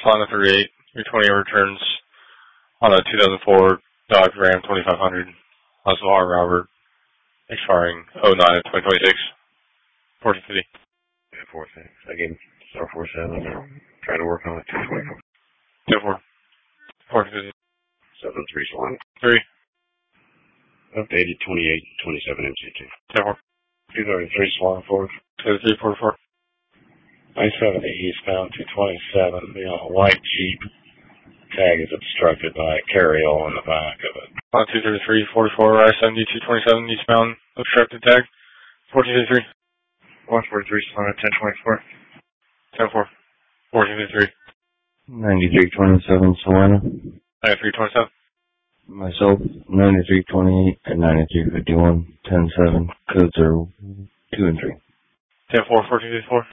Honda 38, 320 returns on a 2004 Dodge Ram 2500. Also R. Robert, expiring 09/2026. 1450. Yeah, 4-6. I gave him star 4-7. Trying to work on it. 224. 2-4. 450. 7-3 Solana. 3. Updated 28-27 MC2. 10-4. 233 Solana 4. 2-3, 4-4. 970 eastbound 227. The white Jeep tag is obstructed by a carryall in the back of it. 233, 44, I-70, 227 eastbound, obstructed tag. 1453. 143 Solana 1024. 10-4. 1453. 9327 Solana. 9327. Myself, 9328 and 9351. 10-7. Codes are 2 and 3. 10-4, 1454.